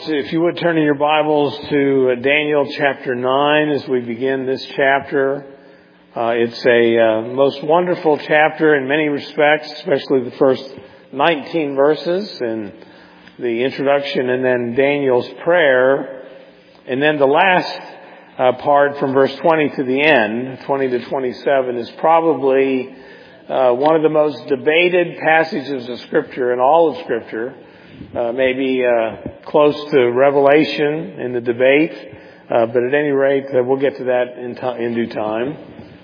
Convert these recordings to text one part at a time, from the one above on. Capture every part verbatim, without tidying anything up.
to, if you would turn in your Bibles to Daniel chapter nine as we begin this chapter. Uh, it's a uh, most wonderful chapter in many respects, especially the first nineteen verses and the introduction, and then Daniel's prayer, and then the last uh, part from verse twenty to the end, twenty to twenty-seven, is probably uh, one of the most debated passages of Scripture in all of Scripture. Uh, maybe uh, close to Revelation in the debate, uh, but at any rate, uh, we'll get to that in, t- in due time.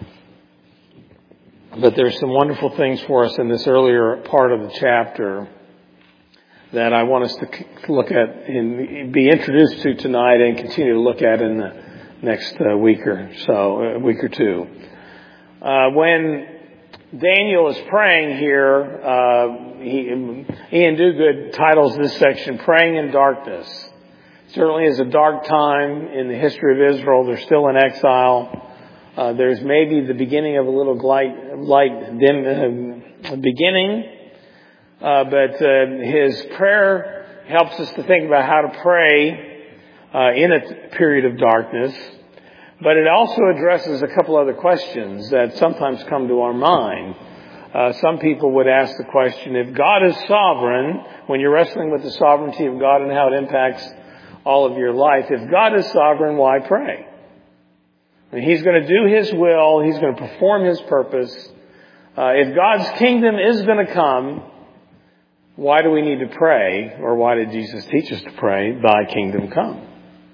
But there's some wonderful things for us in this earlier part of the chapter that I want us to look at and be introduced to tonight and continue to look at in the next uh, week or so, a week or two. Uh, when Daniel is praying here, uh, he, Ian Duguid titles this section, Praying in Darkness. Certainly is a dark time in the history of Israel. They're still in exile. Uh, there's maybe the beginning of a little light, light dim, uh, beginning. Uh, but uh, his prayer helps us to think about how to pray uh, in a period of darkness. But it also addresses a couple other questions that sometimes come to our mind. Uh, some people would ask the question, if God is sovereign, when you're wrestling with the sovereignty of God and how it impacts all of your life, if God is sovereign, why pray? I mean, He's going to do His will. He's going to perform His purpose. Uh, if God's kingdom is going to come, why do we need to pray? Or why did Jesus teach us to pray, Thy kingdom come?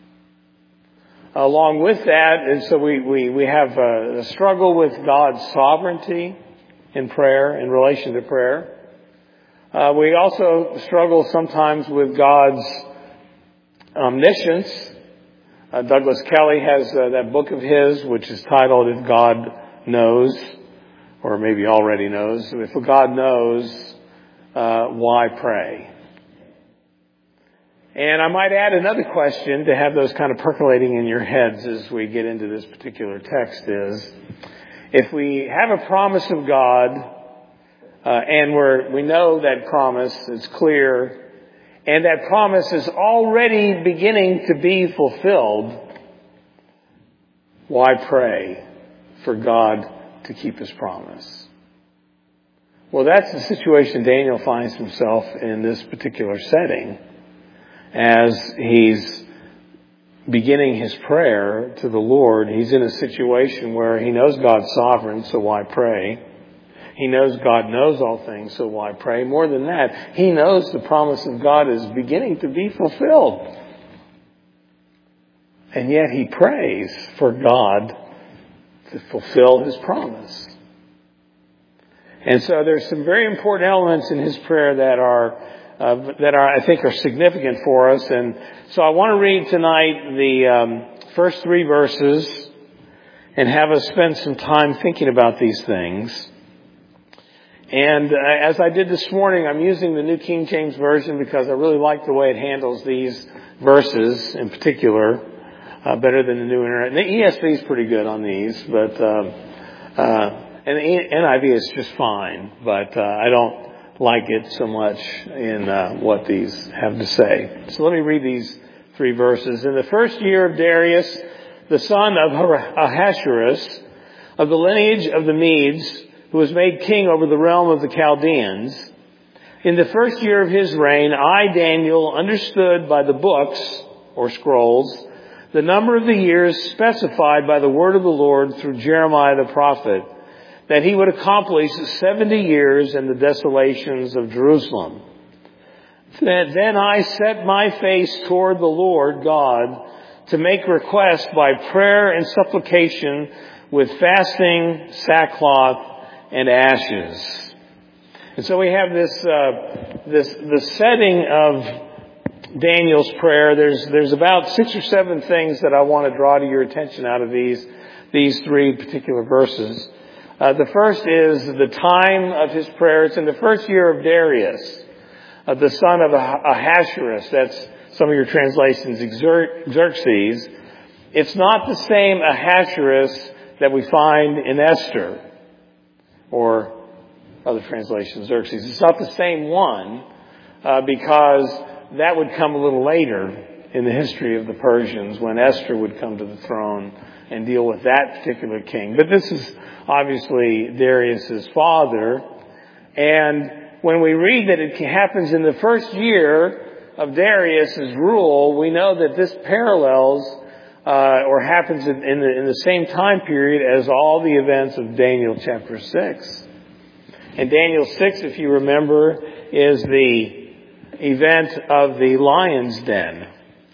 Along with that, and so we, we, we have a, a struggle with God's sovereignty in prayer, in relation to prayer. Uh, we also struggle sometimes with God's omniscience. Uh, Douglas Kelly has uh, that book of his, which is titled, If God Knows, or maybe already knows. If God knows, uh, why pray? And I might add another question to have those kind of percolating in your heads as we get into this particular text is, if we have a promise of God, uh, and we're, we know that promise is clear, and that promise is already beginning to be fulfilled, why pray for God to keep His promise? Well, that's the situation Daniel finds himself in this particular setting. As he's beginning his prayer to the Lord, he's in a situation where he knows God's sovereign, so why pray? He knows God knows all things, so why pray? More than that, he knows the promise of God is beginning to be fulfilled. And yet he prays for God to fulfill His promise. And so there's some very important elements in his prayer that are Uh, that are, I think, are significant for us. And so I want to read tonight the um, first three verses and have us spend some time thinking about these things. And uh, as I did this morning, I'm using the New King James Version because I really like the way it handles these verses in particular, uh, better than the New Internet. The E S V is pretty good on these, but um, uh, and the N I V is just fine, but uh, I don't like it so much in uh, what these have to say. So let me read these three verses. In the first year of Darius, the son of Ahasuerus, of the lineage of the Medes, who was made king over the realm of the Chaldeans, in the first year of his reign, I, Daniel, understood by the books, or scrolls, the number of the years specified by the word of the Lord through Jeremiah the prophet, that he would accomplish seventy years in the desolations of Jerusalem. Then I set my face toward the Lord God to make request by prayer and supplication with fasting, sackcloth, and ashes. And so we have this, uh, this, the setting of Daniel's prayer. There's, there's about six or seven things that I want to draw to your attention out of these, these three particular verses. Uh, the first is the time of his prayer. It's in the first year of Darius, uh, the son of Ahasuerus. That's some of your translations, Xerxes. It's not the same Ahasuerus that we find in Esther, or other translations, Xerxes. It's not the same one, uh, because that would come a little later. in the history of the Persians when Esther would come to the throne and deal with that particular king. But this is obviously Darius's father. And when we read that it happens in the first year of Darius's rule, we know that this parallels uh, or happens in, in, the, in the same time period as all the events of Daniel chapter six. And Daniel six, if you remember, is the event of the lion's den.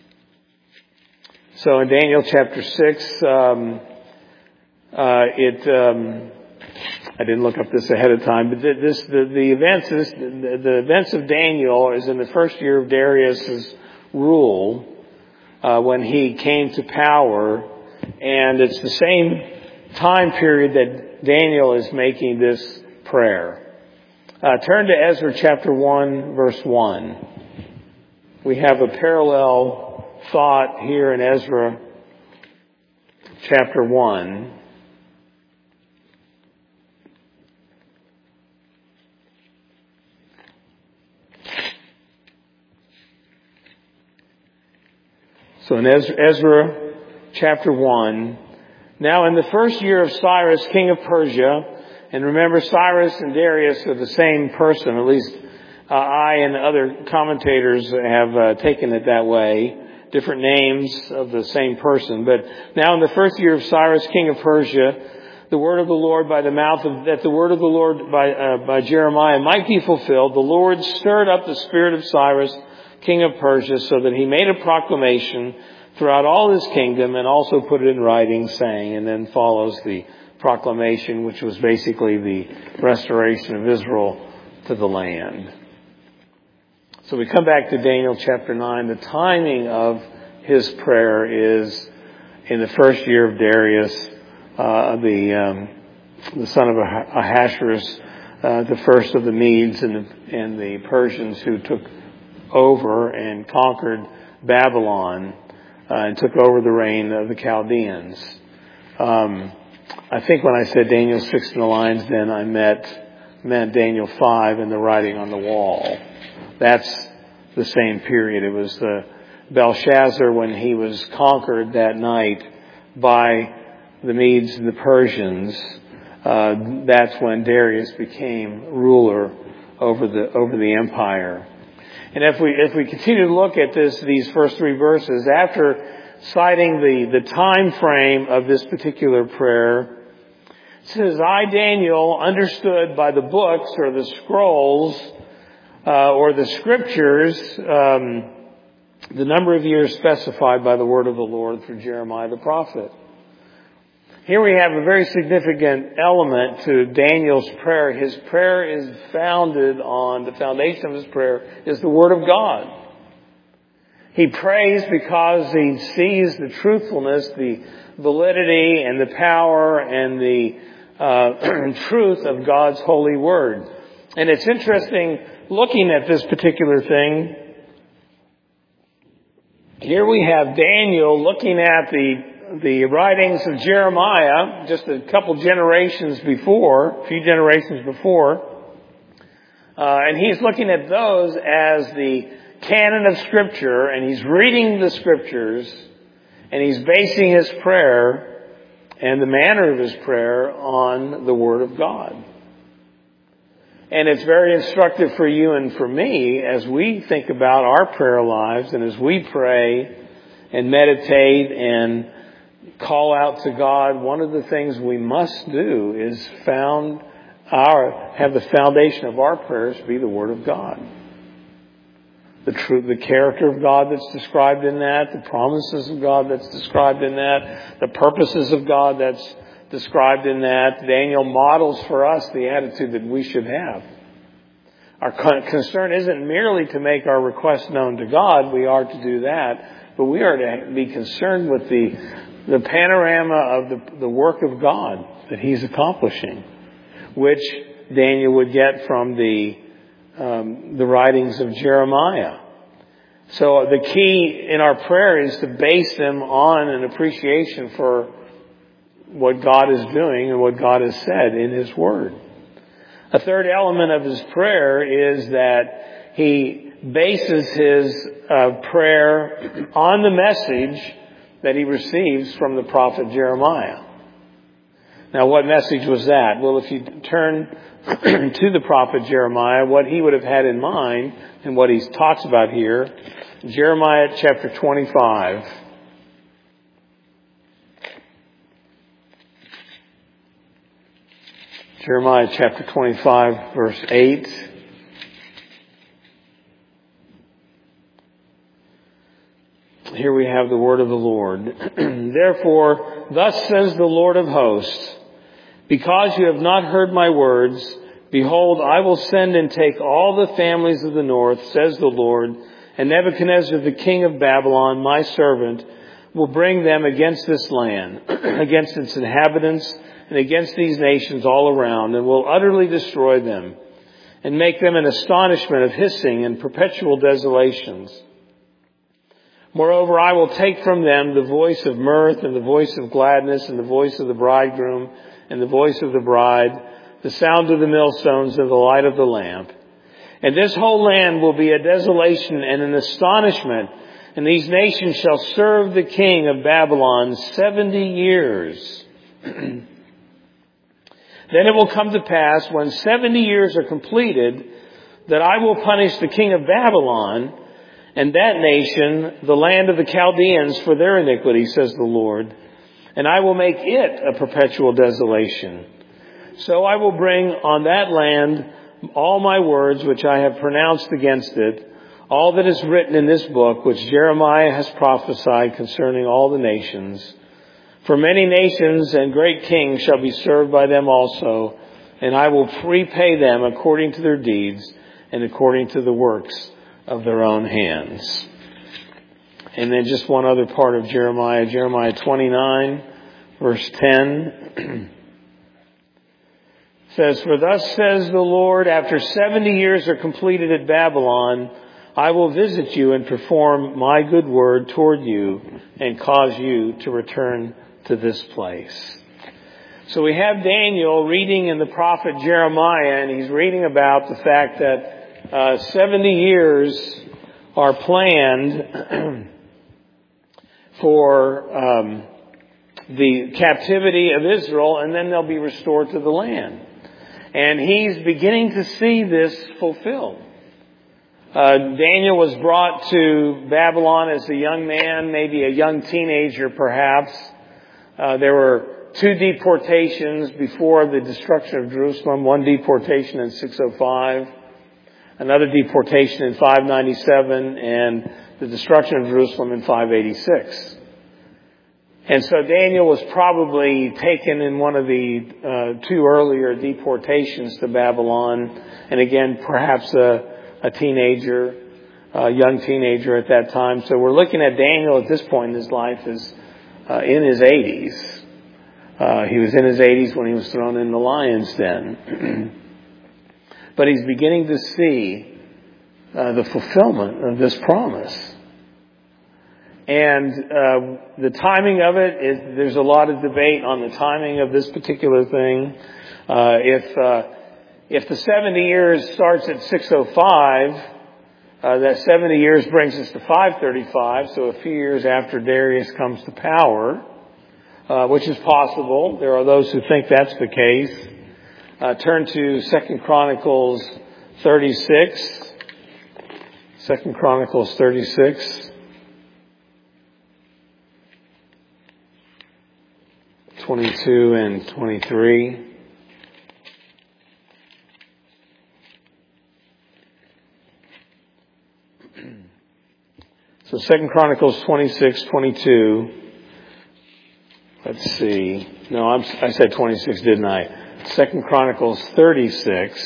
So in Daniel chapter six, um, uh, it, um, I didn't look up this ahead of time, but this, the, the events, this, the, the events of Daniel is in the first year of Darius's rule, uh, when he came to power, and it's the same time period that Daniel is making this prayer. Uh, turn to Ezra chapter one, verse one. We have a parallel thought here in Ezra chapter one. So in Ezra chapter one, now in the first year of Cyrus, king of Persia, and remember Cyrus and Darius are the same person, at least uh, I and other commentators have uh, taken it that way. Different names of the same person. But now in the first year of Cyrus, king of Persia, the word of the Lord by the mouth of, that the word of the Lord by, uh, by Jeremiah might be fulfilled, the Lord stirred up the spirit of Cyrus, king of Persia, so that he made a proclamation throughout all his kingdom and also put it in writing, saying, and then follows the proclamation, which was basically the restoration of Israel to the land. So we come back to Daniel chapter nine. The timing of his prayer is in the first year of Darius, uh, the um, the son of Ahasuerus, uh, the first of the Medes and the, and the Persians who took over and conquered Babylon uh, and took over the reign of the Chaldeans. Um, I think when I said Daniel six in the lion's den, I meant, meant Daniel five and the writing on the wall. That's the same period. It was the Belshazzar when he was conquered that night by the Medes and the Persians. Uh, that's when Darius became ruler over the over the empire. And if we if we continue to look at this these first three verses, after citing the the time frame of this particular prayer, it says, "I, Daniel, understood by the books or the scrolls uh, or the scriptures um, the number of years specified by the word of the Lord through Jeremiah the prophet." Here we have a very significant element to Daniel's prayer. His prayer is founded on, the foundation of his prayer is the Word of God. He prays because he sees the truthfulness, the validity and the power and the uh, truth of God's holy Word. And it's interesting looking at this particular thing. Here we have Daniel looking at the the writings of Jeremiah just a couple generations before, a few generations before. Uh, and he's looking at those as the canon of Scripture, and he's reading the Scriptures, and he's basing his prayer and the manner of his prayer on the Word of God. And it's very instructive for you and for me as we think about our prayer lives and as we pray and meditate and call out to God. One of the things we must do is found our have the foundation of our prayers be the Word of God. The truth, the character of God that's described in that, the promises of God that's described in that, the purposes of God that's described in that. Daniel models for us the attitude that we should have. Our concern isn't merely to make our requests known to God. We are to do that, but we are to be concerned with the the panorama of the, the work of God that He's accomplishing, which Daniel would get from the um, the writings of Jeremiah. So the key in our prayer is to base them on an appreciation for what God is doing and what God has said in His Word. A third element of his prayer is that he bases his uh, prayer on the message that he receives from the prophet Jeremiah. Now, what message was that? Well, if you turn to the prophet Jeremiah, what he would have had in mind and what he talks about here, Jeremiah chapter twenty-five. Jeremiah chapter twenty-five, verse eight. Here we have the word of the Lord. Therefore, thus says the Lord of hosts, because you have not heard my words, behold, I will send and take all the families of the north, says the Lord, and Nebuchadnezzar, the king of Babylon, my servant, will bring them against this land, against its inhabitants, and against these nations all around, and will utterly destroy them, and make them an astonishment of hissing and perpetual desolations. Moreover, I will take from them the voice of mirth, and the voice of gladness, and the voice of the bridegroom, and the voice of the bride, the sound of the millstones, and the light of the lamp. And this whole land will be a desolation and an astonishment, and these nations shall serve the king of Babylon seventy years. Then it will come to pass, when seventy years are completed, that I will punish the king of Babylon and that nation, the land of the Chaldeans, for their iniquity, says the Lord. And I will make it a perpetual desolation. So I will bring on that land all my words which I have pronounced against it, all that is written in this book, which Jeremiah has prophesied concerning all the nations. For many nations and great kings shall be served by them also, and I will repay them according to their deeds and according to the works of their own hands. And then just one other part of Jeremiah, Jeremiah twenty-nine, verse ten. Says, for thus says the Lord, after seventy years are completed at Babylon, I will visit you and perform my good word toward you and cause you to return to this place. So we have Daniel reading in the prophet Jeremiah, and he's reading about the fact that uh, seventy years are planned for um, the captivity of Israel, and then they'll be restored to the land. And he's beginning to see this fulfilled. Uh, Daniel was brought to Babylon as a young man, maybe a young teenager perhaps. Uh, there were two deportations before the destruction of Jerusalem. One deportation in six oh five, another deportation in five ninety-seven, and the destruction of Jerusalem in five eighty-six. And so Daniel was probably taken in one of the uh, two earlier deportations to Babylon, and again, perhaps a, a teenager, a young teenager at that time. So we're looking at Daniel at this point in his life as uh, in his eighties. Uh, he was in his eighties when he was thrown in the lion's den. But he's beginning to see uh, the fulfillment of this promise. And uh, the timing of it, is, there's a lot of debate on the timing of this particular thing. Uh, if uh, if the seventy years starts at six oh five, uh, that seventy years brings us to five thirty-five, so a few years after Darius comes to power, uh, which is possible. There are those who think that's the case. Uh, turn to Second Chronicles thirty-six. Second Chronicles thirty-six. twenty-two and twenty-three. So Second Chronicles twenty-six, twenty-two. Let's see. No, I'm, I said twenty-six, didn't I? Second Chronicles thirty-six.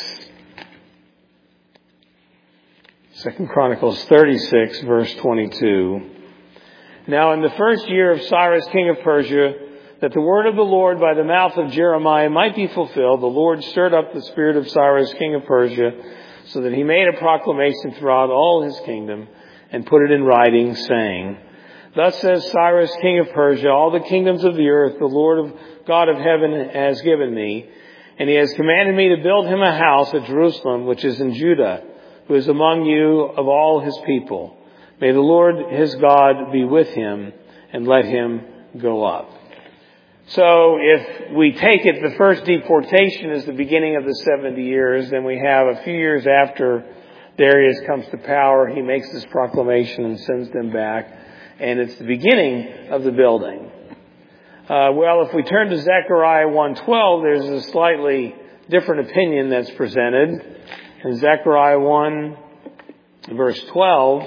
Second Chronicles thirty-six, verse twenty-two. Now in the first year of Cyrus, king of Persia, that the word of the Lord by the mouth of Jeremiah might be fulfilled, the Lord stirred up the spirit of Cyrus, king of Persia, so that he made a proclamation throughout all his kingdom and put it in writing, saying, Thus says Cyrus, king of Persia, all the kingdoms of the earth, the Lord of God of heaven has given me, and he has commanded me to build him a house at Jerusalem, which is in Judah, who is among you of all his people. May the Lord his God be with him, and let him go up. So if we take it, the first deportation is the beginning of the seventy years. Then we have a few years after Darius comes to power, he makes this proclamation and sends them back. And it's the beginning of the building. Uh, well, if we turn to Zechariah one twelve, there's a slightly different opinion that's presented. In Zechariah one, verse twelve,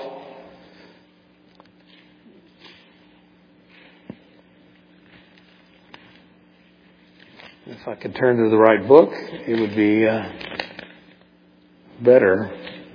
if I could turn to the right book, it would be uh, better.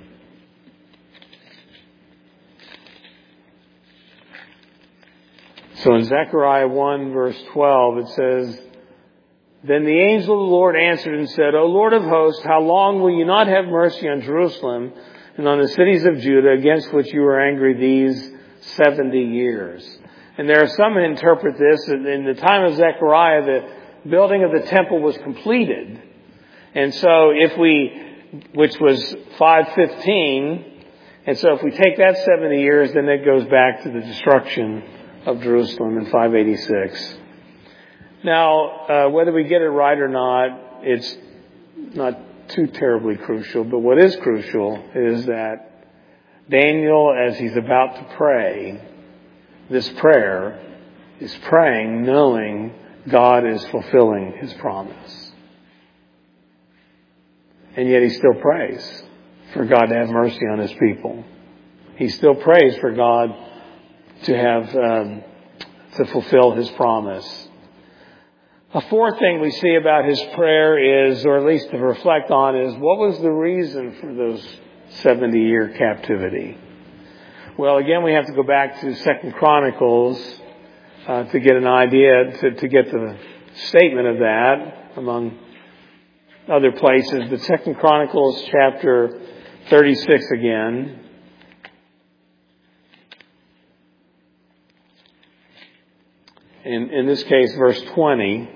So in Zechariah one, verse twelve, it says, Then the angel of the Lord answered and said, O Lord of hosts, how long will you not have mercy on Jerusalem and on the cities of Judah against which you were angry these seventy years? And there are some who interpret this that in the time of Zechariah, the building of the temple was completed. And so if we, which was five fifteen, and so if we take that seventy years, then it goes back to the destruction of Jerusalem in five eighty-six. Now, uh, whether we get it right or not, it's not too terribly crucial. But what is crucial is that Daniel, as he's about to pray this prayer, is praying knowing God is fulfilling his promise. And yet he still prays for God to have mercy on his people. He still prays for God to have, um, to fulfill his promise. A fourth thing we see about his prayer is, or at least to reflect on, is what was the reason for those seventy-year captivity? Well, again, we have to go back to Second Chronicles uh, to get an idea, to, to get the statement of that, among other places. But Second Chronicles chapter thirty-six again. In, in this case, verse twenty,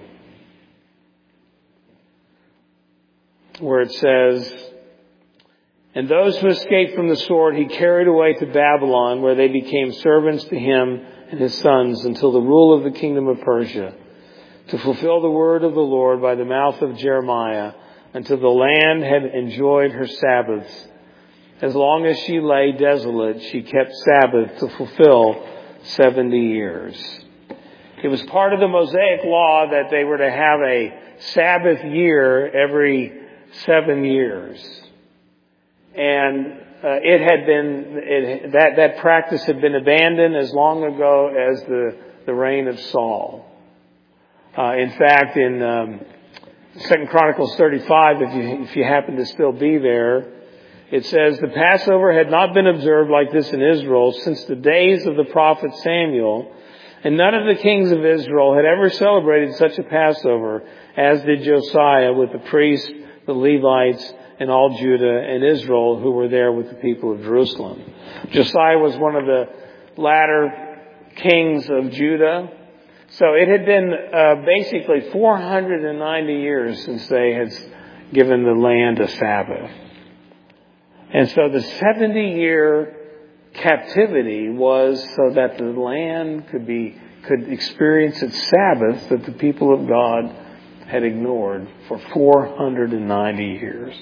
where it says, And those who escaped from the sword he carried away to Babylon, where they became servants to him and his sons until the rule of the kingdom of Persia, to fulfill the word of the Lord by the mouth of Jeremiah, until the land had enjoyed her Sabbaths. As long as she lay desolate, she kept Sabbath to fulfill seventy years. It was part of the Mosaic law that they were to have a Sabbath year every seven years. And uh, it had been, it, that, that practice had been abandoned as long ago as the, the reign of Saul. Uh, in fact, in um, Second Chronicles thirty-five, if you, if you happen to still be there, it says, The Passover had not been observed like this in Israel since the days of the prophet Samuel, and none of the kings of Israel had ever celebrated such a Passover as did Josiah with the priests, the Levites, and all Judah and Israel who were there with the people of Jerusalem. Josiah was one of the latter kings of Judah. So it had been uh, basically four hundred ninety years since they had given the land a Sabbath. And so the seventy-year captivity was so that the land could be could experience its Sabbath that the people of God had ignored for four hundred ninety years.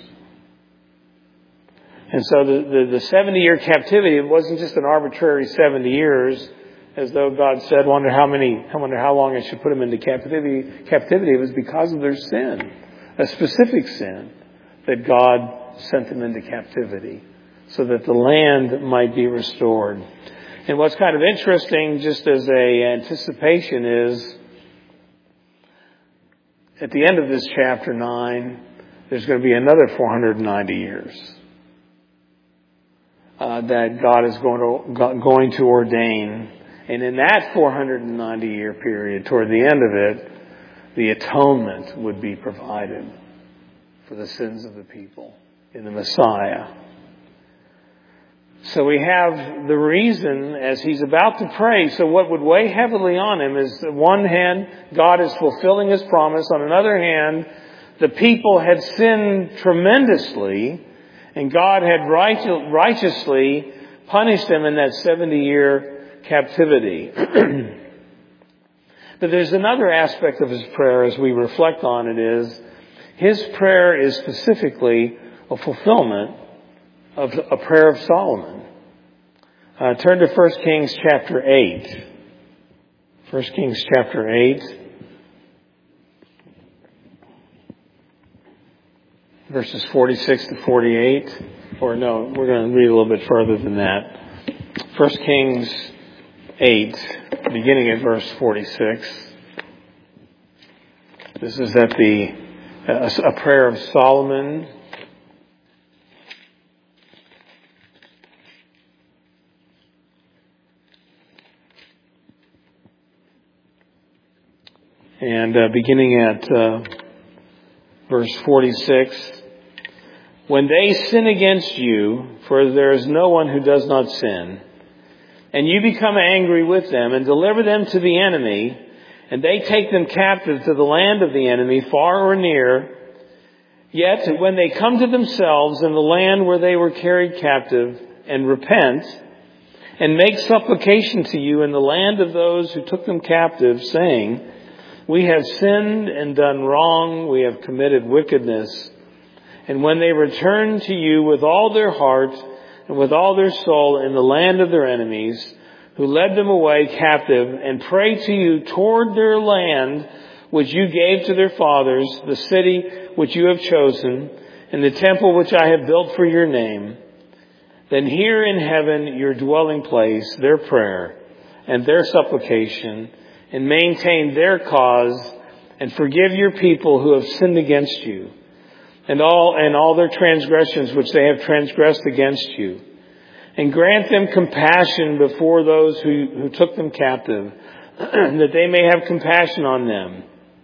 And so the, the, the seventy-year captivity, it wasn't just an arbitrary seventy years, as though God said, wonder how many, I wonder how long I should put them into captivity. Captivity, it was because of their sin, a specific sin, that God sent them into captivity, so that the land might be restored. And what's kind of interesting, just as a anticipation, is at the end of this chapter nine, there's going to be another four hundred ninety years uh, that God is going to going to ordain. And in that four hundred ninety year period, toward the end of it, the atonement would be provided for the sins of the people in the Messiah. So we have the reason as he's about to pray. So what would weigh heavily on him is, on one hand, God is fulfilling his promise. On another hand, the people had sinned tremendously. And God had right, righteously punished them in that seventy-year captivity. But there's another aspect of his prayer as we reflect on it is, his prayer is specifically a fulfillment of a prayer of Solomon. Uh, turn to First Kings chapter eight. First Kings chapter eight. Verses forty-six to forty-eight. Or no, we're going to read a little bit further than that. First Kings eight, beginning at verse forty-six. This is at the uh, a prayer of Solomon. And uh, beginning at uh, verse forty-six. When they sin against you, for there is no one who does not sin, and you become angry with them and deliver them to the enemy, and they take them captive to the land of the enemy, far or near, yet when they come to themselves in the land where they were carried captive, and repent, and make supplication to you in the land of those who took them captive, saying, we have sinned and done wrong, we have committed wickedness. And when they return to you with all their heart and with all their soul in the land of their enemies, who led them away captive, and pray to you toward their land, which you gave to their fathers, the city which you have chosen, and the temple which I have built for your name, then hear in heaven your dwelling place, their prayer and their supplication, and maintain their cause, and forgive your people who have sinned against you, and all and all their transgressions which they have transgressed against you. And grant them compassion before those who, who took them captive, that they may have compassion on them.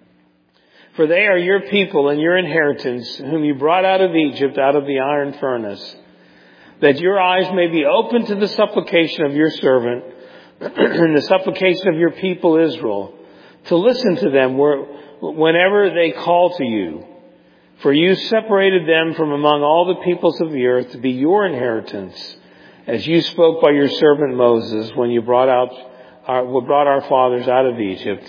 For they are your people and your inheritance, whom you brought out of Egypt, out of the iron furnace, that your eyes may be open to the supplication of your servant, and the supplication of your people Israel, to listen to them whenever they call to you. For you separated them from among all the peoples of the earth to be your inheritance, as you spoke by your servant Moses when you brought out our, brought our fathers out of Egypt,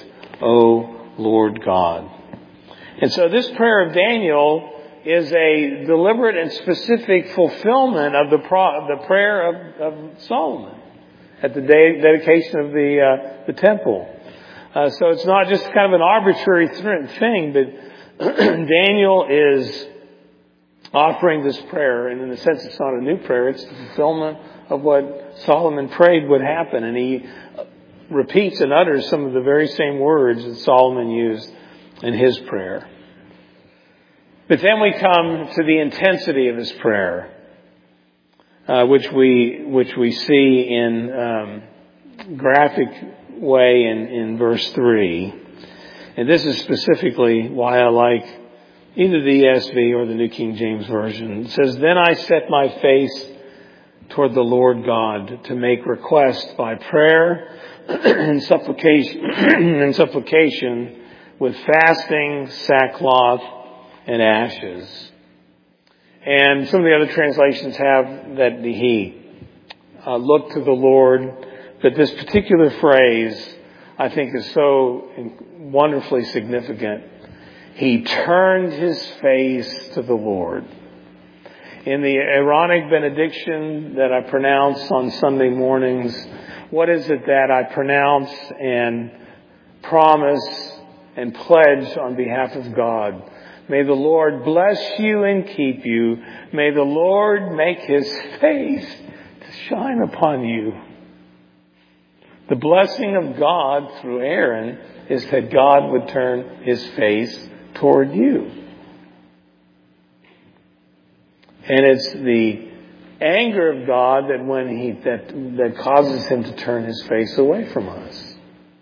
O Lord God. And so this prayer of Daniel is a deliberate and specific fulfillment of the, pro, of the prayer of, of Solomon at the day, dedication of the uh, the temple. Uh, so it's not just kind of an arbitrary th- thing, but Daniel is offering this prayer, and in a sense it's not a new prayer, it's the fulfillment of what Solomon prayed would happen. And he repeats and utters some of the very same words that Solomon used in his prayer. But then we come to the intensity of his prayer, uh, which we which we see in um, graphic way in, in verse three. And this is specifically why I like either the E S V or the New King James Version. It says, "Then I set my face toward the Lord God to make request by prayer and supplication and supplication with fasting, sackcloth, and ashes." And some of the other translations have that he uh, looked to the Lord. But this particular phrase, I think, is so wonderfully significant. He turned his face to the Lord. In the Aaronic benediction that I pronounce on Sunday mornings, what is it that I pronounce and promise and pledge on behalf of God? May the Lord bless you and keep you. May the Lord make his face to shine upon you. The blessing of God through Aaron is that God would turn his face toward you. And it's the anger of God that when he that that causes him to turn his face away from us.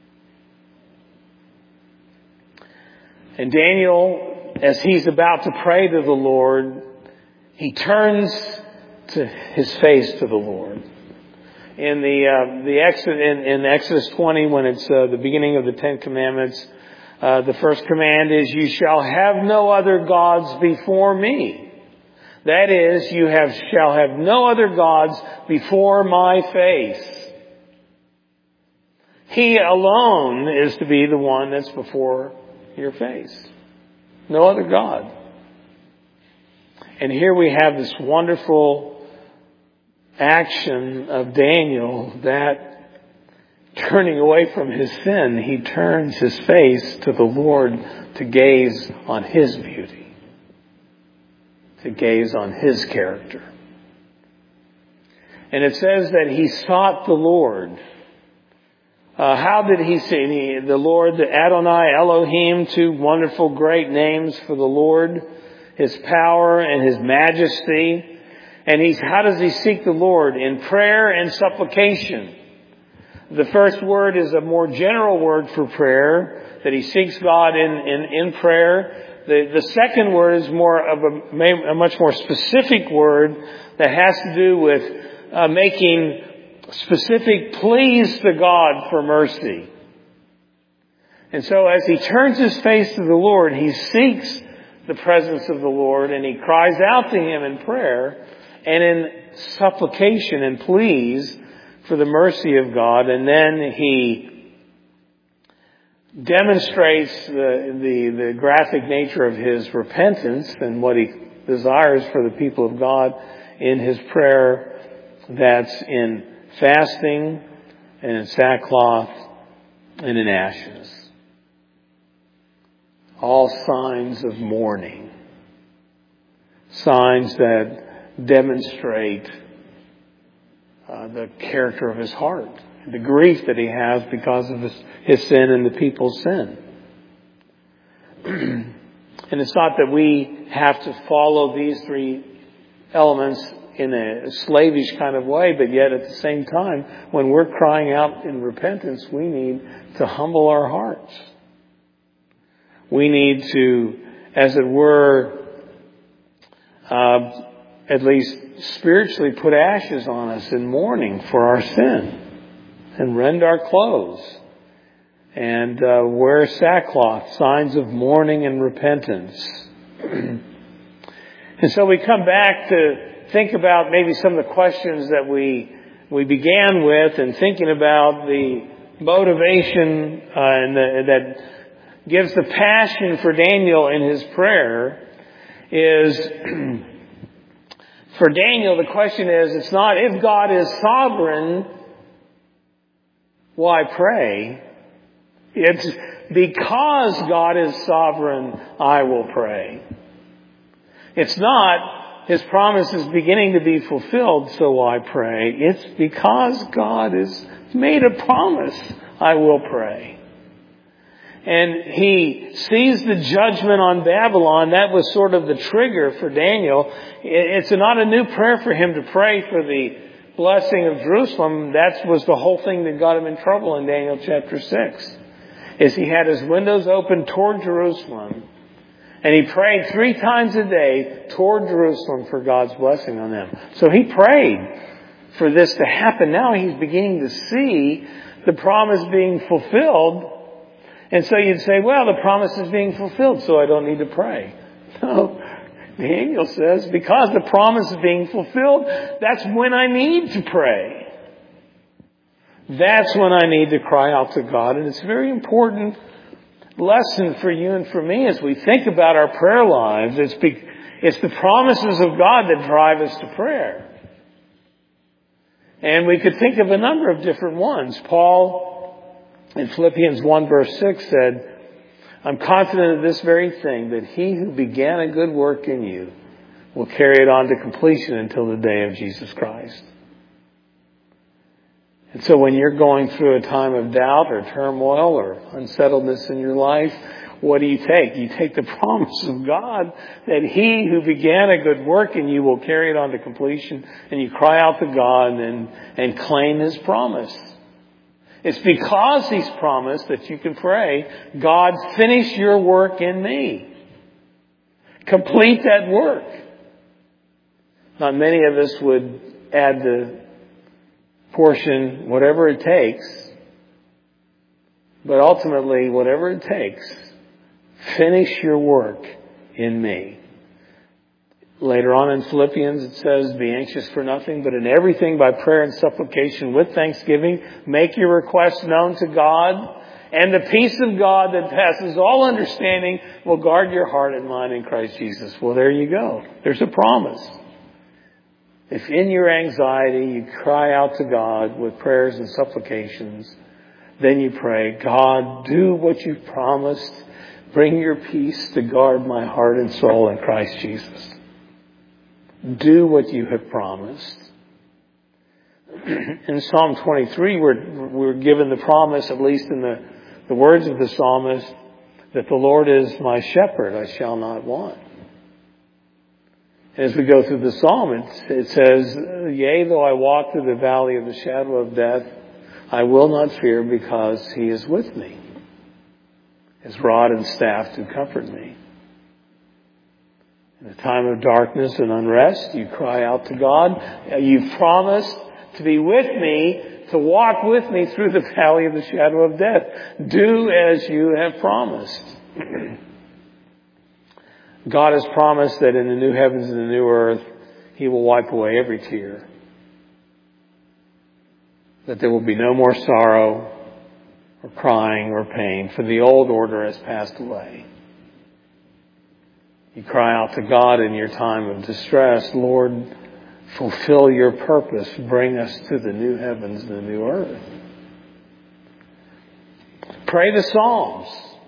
And Daniel, as he's about to pray to the Lord, he turns to his face to the Lord. In the uh, the Exodus in, in Exodus twenty, when it's uh, the beginning of the Ten Commandments, uh, the first command is, "You shall have no other gods before me." That is, you have, shall have no other gods before my face. He alone is to be the one that's before your face. No other God. And here we have this wonderful action of Daniel that, turning away from his sin, he turns his face to the Lord to gaze on His beauty, to gaze on His character. And it says that he sought the Lord. Uh, how did he see the Lord, the Adonai, Elohim, two wonderful great names for the Lord, His power and His majesty. And he's, how does he seek the Lord? In prayer and supplication. The first word is a more general word for prayer, that he seeks God in, in, in prayer. The, the second word is more of a, a much more specific word that has to do with uh, making specific pleas to God for mercy. And so as he turns his face to the Lord, he seeks the presence of the Lord and he cries out to Him in prayer and in supplication and pleas for the mercy of God. And then he demonstrates the, the, the graphic nature of his repentance and what he desires for the people of God in his prayer, that's in fasting and in sackcloth and in ashes. All signs of mourning. Signs that demonstrate uh, the character of his heart. The grief that he has because of his, his sin and the people's sin. And it's not that we have to follow these three elements in a slavish kind of way, but yet at the same time, when we're crying out in repentance, we need to humble our hearts. We need to, as it were, uh, at least spiritually put ashes on us in mourning for our sin and rend our clothes and uh, wear sackcloth, signs of mourning and repentance. And so we come back to think about maybe some of the questions that we we began with, and thinking about the motivation uh, and the, that gives the passion for Daniel in his prayer is, for Daniel, the question is, it's not if God is sovereign, why pray? It's because God is sovereign, I will pray. It's not His promise is beginning to be fulfilled, so I pray. It's because God has made a promise, I will pray. And he sees the judgment on Babylon. That was sort of the trigger for Daniel. It's not a new prayer for him to pray for the blessing of Jerusalem. That was the whole thing that got him in trouble in Daniel chapter six. Is he had his windows open toward Jerusalem. And he prayed three times a day toward Jerusalem for God's blessing on them. So he prayed for this to happen. Now he's beginning to see the promise being fulfilled. And so you'd say, well, the promise is being fulfilled, so I don't need to pray. No. Daniel says, because the promise is being fulfilled, that's when I need to pray. That's when I need to cry out to God. And it's a very important lesson for you and for me as we think about our prayer lives. It's, be, it's the promises of God that drive us to prayer. And we could think of a number of different ones. Paul, in Philippians one verse six, said, I'm confident of this very thing, that he who began a good work in you will carry it on to completion until the day of Jesus Christ. And so when you're going through a time of doubt or turmoil or unsettledness in your life, what do you take? You take the promise of God that he who began a good work in you will carry it on to completion, and you cry out to God and, and claim his promise. It's because he's promised that you can pray, God, finish your work in me. Complete that work. Not many of us would add the portion, whatever it takes. But ultimately, whatever it takes, finish your work in me. Later on in Philippians it says, be anxious for nothing, but in everything by prayer and supplication with thanksgiving, make your requests known to God, and the peace of God that passes all understanding will guard your heart and mind in Christ Jesus. Well, there you go. There's a promise. If in your anxiety you cry out to God with prayers and supplications, then you pray, God, do what you've promised. Bring your peace to guard my heart and soul in Christ Jesus. Do what you have promised. In Psalm twenty-three, we're, we're given the promise, at least in the, the words of the psalmist, that the Lord is my shepherd, I shall not want. As we go through the psalm, it, it says, yea, though I walk through the valley of the shadow of death, I will not fear because he is with me. His rod and staff do comfort me. In a time of darkness and unrest, you cry out to God. You've promised to be with me, to walk with me through the valley of the shadow of death. Do as you have promised. God has promised that in the new heavens and the new earth, he will wipe away every tear. That there will be no more sorrow or crying or pain, for the old order has passed away. You cry out to God in your time of distress, Lord, fulfill your purpose. Bring us to the new heavens and the new earth. Pray the Psalms.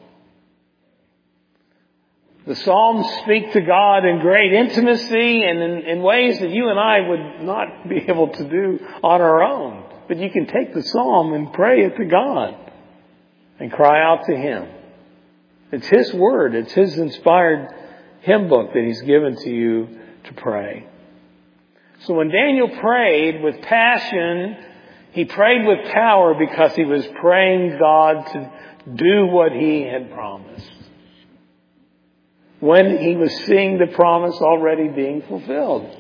The Psalms speak to God in great intimacy and in, in ways that you and I would not be able to do on our own. But you can take the Psalm and pray it to God and cry out to Him. It's His Word. It's His inspired hymn book that He's given to you to pray. So when Daniel prayed with passion, he prayed with power because he was praying God to do what He had promised. When he was seeing the promise already being fulfilled.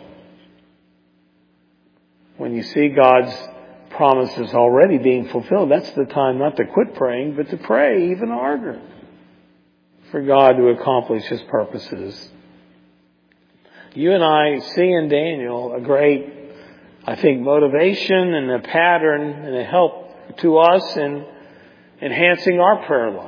When you see God's promises already being fulfilled, that's the time not to quit praying, but to pray even harder for God to accomplish His purposes. You and I see in Daniel a great, I think, motivation and a pattern and a help to us in enhancing our prayer life.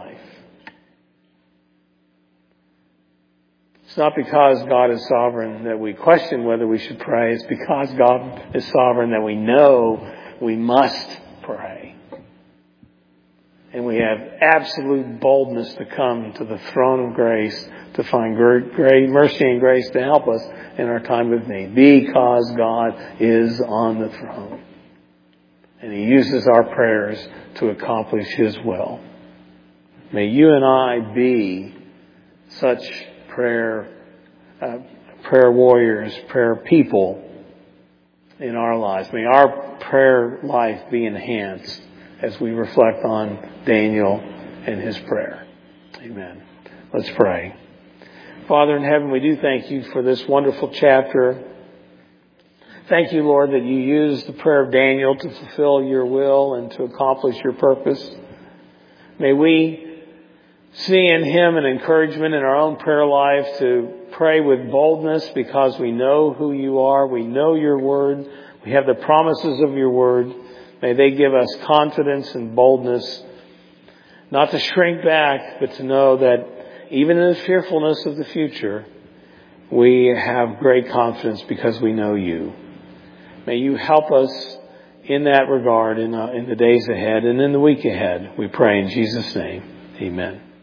It's not because God is sovereign that we question whether we should pray. It's because God is sovereign that we know we must pray. And we have absolute boldness to come to the throne of grace to find great, great mercy and grace to help us in our time of need. Because God is on the throne. And He uses our prayers to accomplish His will. May you and I be such prayer, uh, prayer warriors, prayer people in our lives. May our prayer life be enhanced as we reflect on Daniel and his prayer. Amen. Let's pray. Father in heaven, we do thank you for this wonderful chapter. Thank you, Lord, that you used the prayer of Daniel to fulfill your will and to accomplish your purpose. May we see in him an encouragement in our own prayer life to pray with boldness because we know who you are. We know your word. We have the promises of your word. May they give us confidence and boldness, not to shrink back, but to know that even in the fearfulness of the future, we have great confidence because we know you. May you help us in that regard in, uh, in the days ahead and in the week ahead. We pray in Jesus' name. Amen.